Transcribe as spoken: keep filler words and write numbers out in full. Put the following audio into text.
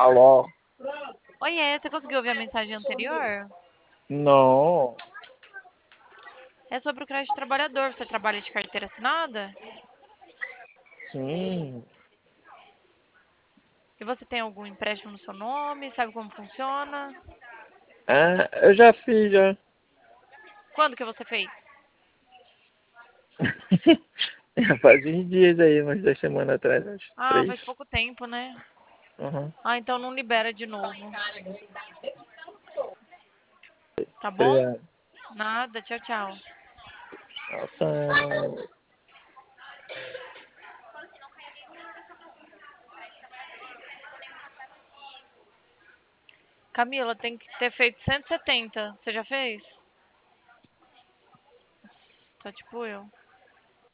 Alô? Oiê, você conseguiu ouvir a mensagem anterior? Não. É sobre o crédito trabalhador. Você trabalha de carteira assinada? Sim. E você tem algum empréstimo no seu nome? Sabe como funciona? Ah, eu já fiz já. Quando que você fez? Faz uns dias aí, umas duas semanas atrás, uns Ah, três. faz pouco tempo, né? Uhum. Ah, então não libera de novo. Tá bom? Obrigado. Nada, tchau, tchau. Nossa. Camila, tem que ter feito cento e setenta. Você já fez? Tá tipo eu.